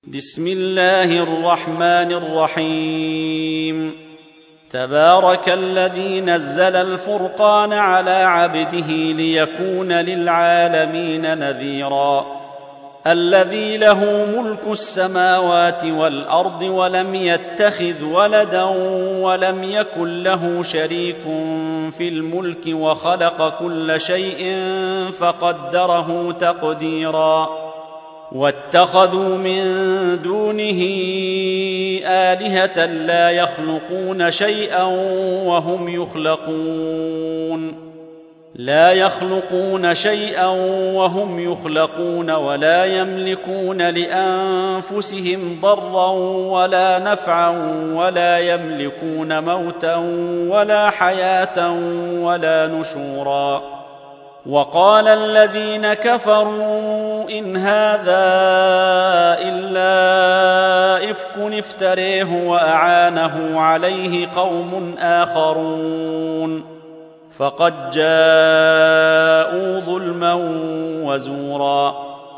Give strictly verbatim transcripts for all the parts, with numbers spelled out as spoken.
بسم الله الرحمن الرحيم. تبارك الذي نزل الفرقان على عبده ليكون للعالمين نذيرا. الذي له ملك السماوات والأرض ولم يتخذ ولدا ولم يكن له شريك في الملك وخلق كل شيء فقدره تقديرا. واتخذوا من دونه آلهة لا يخلقون شيئا وهم يخلقون لا يخلقون شيئا وهم يخلقون ولا يملكون لأنفسهم ضرا ولا نفعا ولا يملكون موتا ولا حياة ولا نشورا. وقال الذين كفروا إن هذا إلا إفك افتريه وأعانه عليه قوم آخرون فقد جاءوا ظلما وزورا.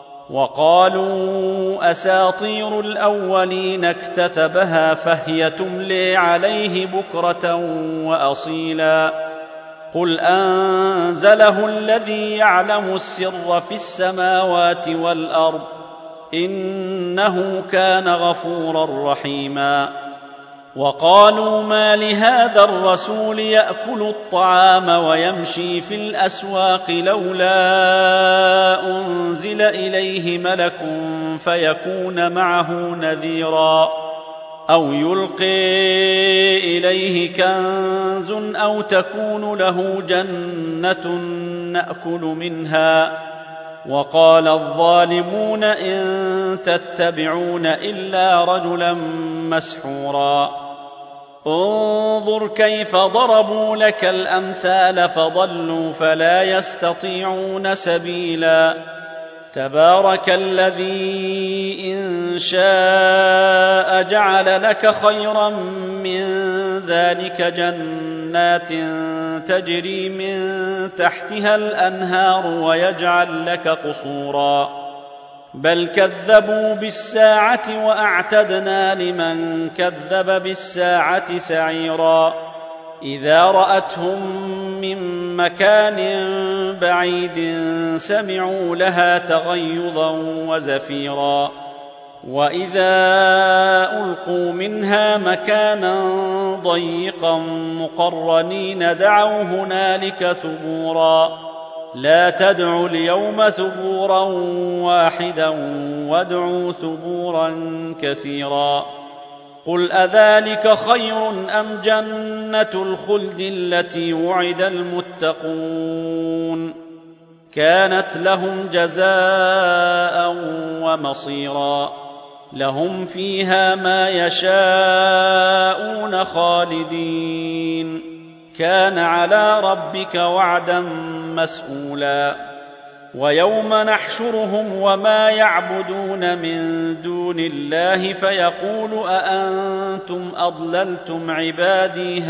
وقالوا أساطير الأولين اكتتبها فهي تملي عليه بكرة وأصيلا. قل أنزله الذي يعلم السر في السماوات والأرض إنه كان غفورا رحيما. وقالوا ما لهذا الرسول يأكل الطعام ويمشي في الأسواق لولا أنزل إليه ملك فيكون معه نذيرا أو يلقي إليه كنز أو تكون له جنة نأكل منها. وقال الظالمون إن تتبعون إلا رجلا مسحورا. انظر كيف ضربوا لك الأمثال فضلوا فلا يستطيعون سبيلا. تبارك الذي إن شاء جعل لك خيرا من ذلك جنات تجري من تحتها الأنهار ويجعل لك قصورا. بل كذبوا بالساعة وأعتدنا لمن كذب بالساعة سعيرا. إذا رأتهم من مكان بعيد سمعوا لها تغيظا وزفيرا. وإذا ألقوا منها مكانا ضيقا مقرنين دعوا هنالك ثبورا. لا تدعوا اليوم ثبورا واحدا وادعوا ثبورا كثيرا. قل أذلك خير أم جنة الخلد التي وعد المتقون كانت لهم جزاء ومصيرا. لهم فيها ما يشاءون خالدين كان على ربك وعدا مسئولا. ويوم نحشرهم وما يعبدون من دون الله فيقول أأنتم أضللتم عبادي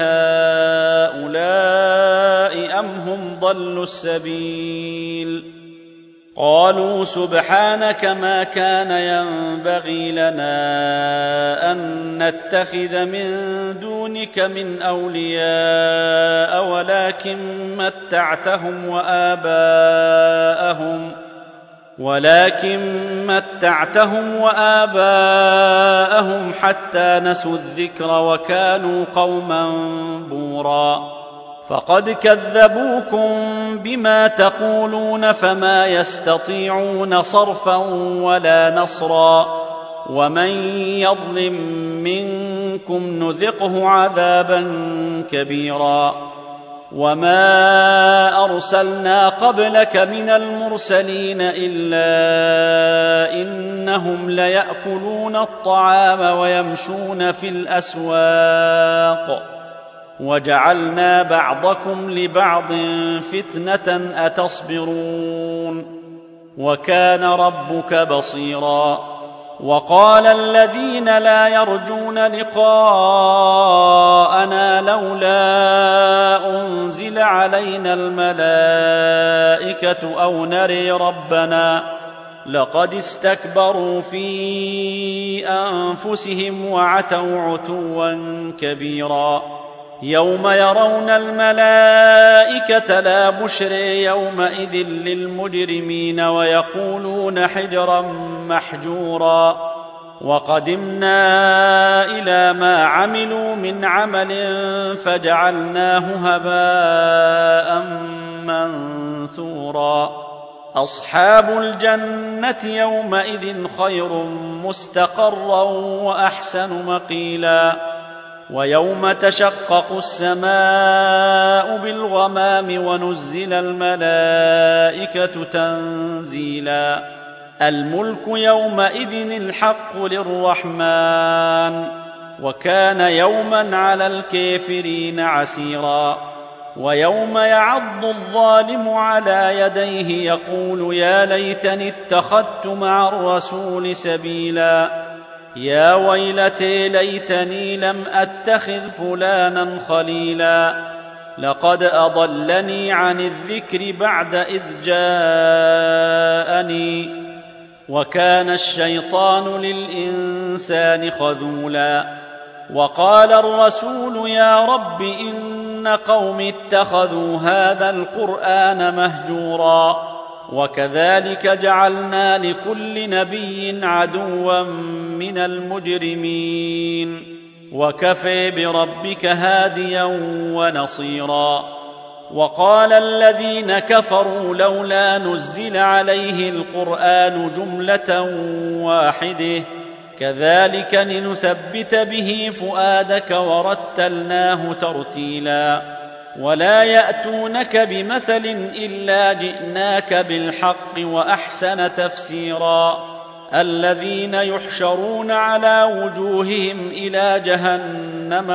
هؤلاء أم هم ضلوا السبيل. قالوا سبحانك ما كان ينبغي لنا أن نتخذ من دونك من أولياء ولكن متعتهم وآباءهم ولكن متعتهم وآباءهم حتى نسوا الذكر وكانوا قوما بورا. فقد كذبوكم بما تقولون فما يستطيعون صرفا ولا نصرا. ومن يظلم منكم نذقه عذابا كبيرا. وما أرسلنا قبلك من المرسلين إلا إنهم ليأكلون الطعام ويمشون في الأسواق وجعلنا بعضكم لبعض فتنة أتصبرون وكان ربك بصيرا. وقال الذين لا يرجون لقاءنا لولا أنزل علينا الملائكة أو نري ربنا لقد استكبروا في أنفسهم وعتوا عتوا كبيرا يوم يرون الملائكة لا بشر يومئذ للمجرمين ويقولون حجرا محجورا وقدمنا إلى ما عملوا من عمل فجعلناه هباء منثورا أصحاب الجنة يومئذ خير مستقرا وأحسن مقيلا ويوم تشقق السماء بالغمام ونزل الملائكة تنزيلا الملك يومئذ الحق للرحمن وكان يوما على الكافرين عسيرا ويوم يعض الظالم على يديه يقول يا ليتني اتخذت مع الرسول سبيلا يا ويلتي ليتني لم أتخذ فلانا خليلا لقد أضلني عن الذكر بعد إذ جاءني وكان الشيطان للإنسان خذولا وقال الرسول يا رب إن قوم اتخذوا هذا القرآن مهجورا وكذلك جعلنا لكل نبي عدوا من المجرمين وكفى بربك هاديا ونصيرا وقال الذين كفروا لولا نزل عليه القرآن جملة واحدة كذلك لنثبت به فؤادك ورتلناه ترتيلا ولا يأتونك بمثل إلا جئناك بالحق وأحسن تفسيرا الذين يحشرون على وجوههم إلى جهنم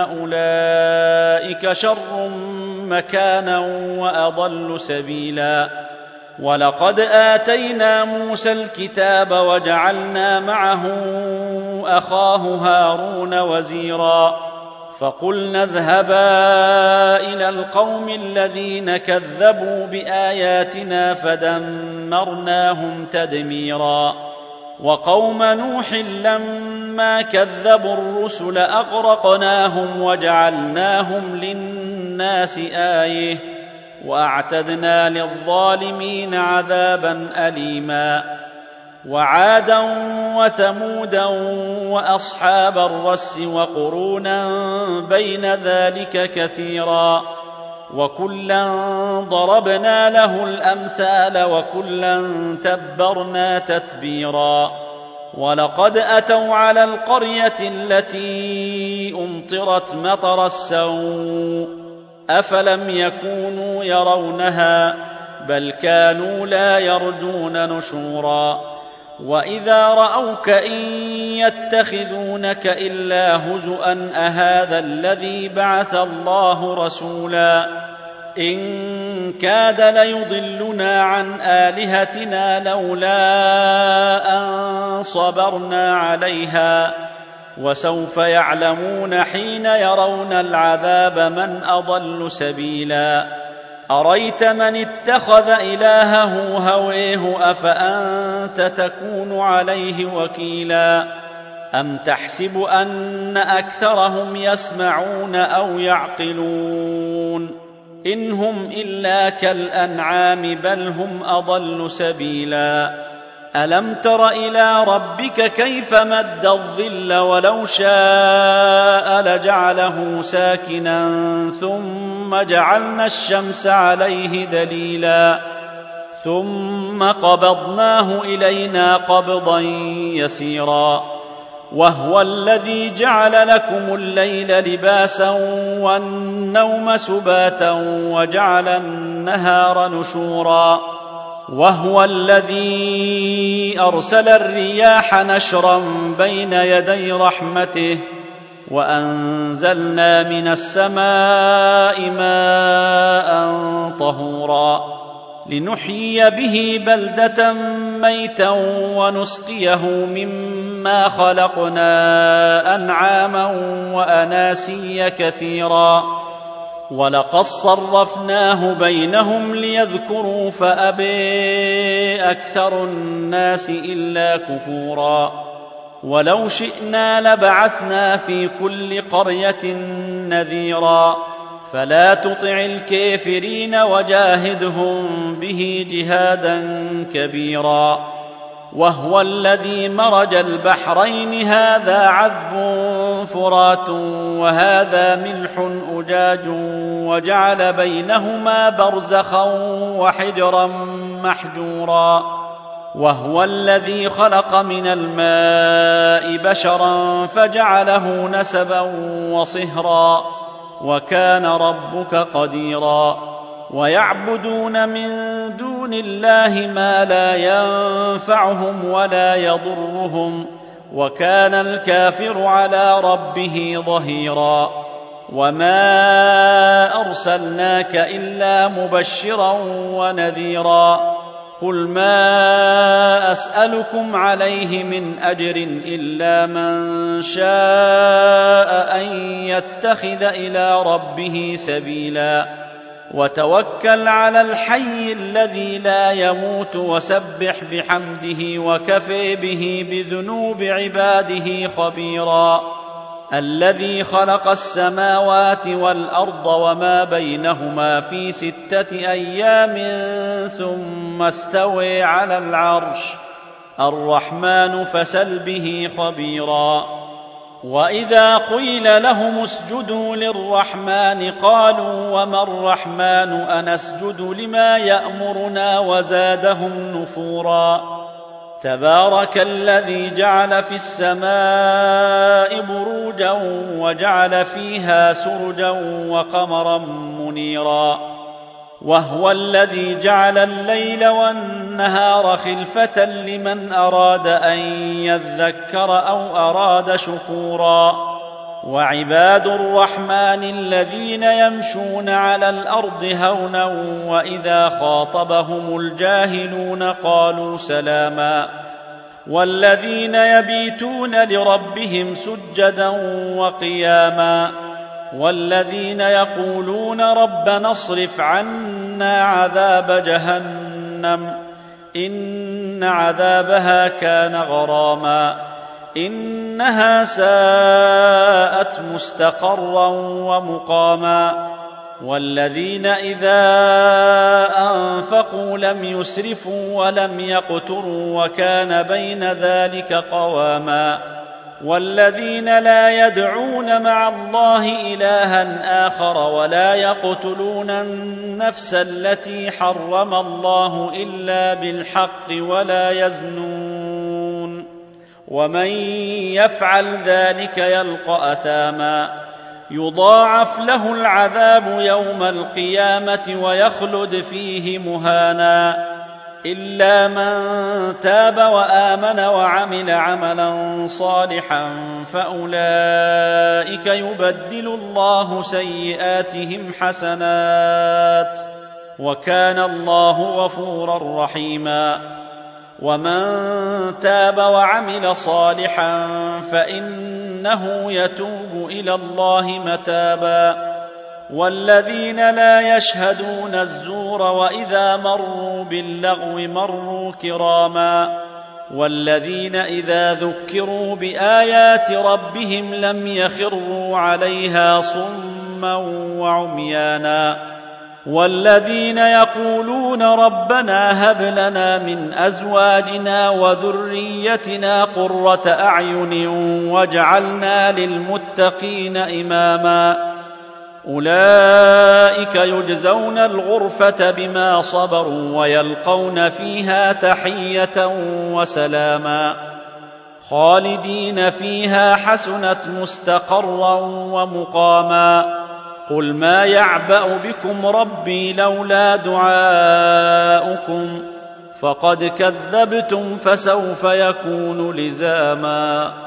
أولئك شر مكانا وأضل سبيلا ولقد آتينا موسى الكتاب وجعلنا معه أخاه هارون وزيرا فقلنا اذهبا إلى القوم الذين كذبوا بآياتنا فدمرناهم تدميرا وقوم نوح لما كذبوا الرسل أغرقناهم وجعلناهم للناس آية وأعتدنا للظالمين عذابا أليما وعادا وثمودا وأصحاب الرس وقرونا بين ذلك كثيرا وكلا ضربنا له الأمثال وكلا تبرنا تتبيرا ولقد أتوا على القرية التي أمطرت مطر السوء أفلم يكونوا يرونها بل كانوا لا يرجون نشورا وإذا رأوك إن يتخذونك إلا هزؤا أهذا الذي بعث الله رسولا إن كاد ليضلنا عن آلهتنا لولا أن صبرنا عليها وسوف يعلمون حين يرون العذاب من أضل سبيلا أريت من اتخذ إلهه هويه أفأنت تكون عليه وكيلا أم تحسب أن أكثرهم يسمعون أو يعقلون إن هم إلا كالأنعام بل هم أضل سبيلا ألم تر إلى ربك كيف مد الظل ولو شاء لجعله ساكنا ثم جعلنا الشمس عليه دليلا ثم قبضناه إلينا قبضا يسيرا وهو الذي جعل لكم الليل لباسا والنوم سباتا وجعل النهار نشورا وهو الذي أرسل الرياح نشرا بين يدي رحمته وأنزلنا من السماء ماء طهورا لنحيي به بلدة ميتا ونسقيه مما خلقنا أنعاما وأناسيا كثيرا ولقد صرفناه بينهم ليذكروا فأبى أكثر الناس إلا كفورا ولو شئنا لبعثنا في كل قرية نذيرا فلا تطع الكافرين وجاهدهم به جهادا كبيرا. وهو الذي مرج البحرين هذا عذب فرات وهذا ملح أجاج وجعل بينهما برزخا وحجرا محجورا. وهو الذي خلق من الماء بشرا فجعله نسبا وصهرا وكان ربك قديرا. ويعبدون من دون الله ما لا ينفعهم ولا يضرهم وكان الكافر على ربه ظهيرا. وما أرسلناك إلا مبشرا ونذيرا. قل ما أسألكم عليه من أجر إلا من شاء أن يتخذ إلى ربه سبيلا. وتوكل على الحي الذي لا يموت وسبح بحمده وكفى به بذنوب عباده خبيرا. الذي خلق السماوات والأرض وما بينهما في ستة أيام ثم استوى على العرش الرحمن فسل به خبيرا. وإذا قيل لهم اسجدوا للرحمن قالوا وما الرحمن أنسجد لما يأمرنا وزادهم نفورا. تبارك الذي جعل في السماء بروجا وجعل فيها سرجا وقمرا منيرا. وهو الذي جعل الليل والنهار خلفة لمن أراد أن يذكر أو أراد شكورا. وعباد الرحمن الذين يمشون على الأرض هونا وإذا خاطبهم الجاهلون قالوا سلاما. والذين يبيتون لربهم سجدا وقياما. والذين يقولون ربنا اصرف عنا عذاب جهنم إن عذابها كان غراما إنها ساءت مستقرا ومقاما. والذين إذا أنفقوا لم يسرفوا ولم يقتروا وكان بين ذلك قواما. والذين لا يدعون مع الله إلها آخر ولا يقتلون النفس التي حرم الله إلا بالحق ولا يزنون ومن يفعل ذلك يلقى أثاما يضاعف له العذاب يوم القيامة ويخلد فيه مهانا إلا من تاب وآمن وعمل عملا صالحا فأولئك يبدل الله سيئاتهم حسنات وكان الله غفورا رحيما. ومن تاب وعمل صالحا فإنه يتوب إلى الله متابا. والذين لا يشهدون الزور وإذا مروا باللغو مروا كراما. والذين إذا ذكروا بآيات ربهم لم يخروا عليها صما وعميانا. والذين يقولون ربنا هب لنا من أزواجنا وذريتنا قرة أعين واجعلنا للمتقين إماما. أولئك يجزون الغرفة بما صبروا ويلقون فيها تحية وسلاما خالدين فيها حسنت مستقرا ومقاما. قل ما يعبأ بكم ربي لولا دعاؤكم فقد كذبتم فسوف يكون لزاما.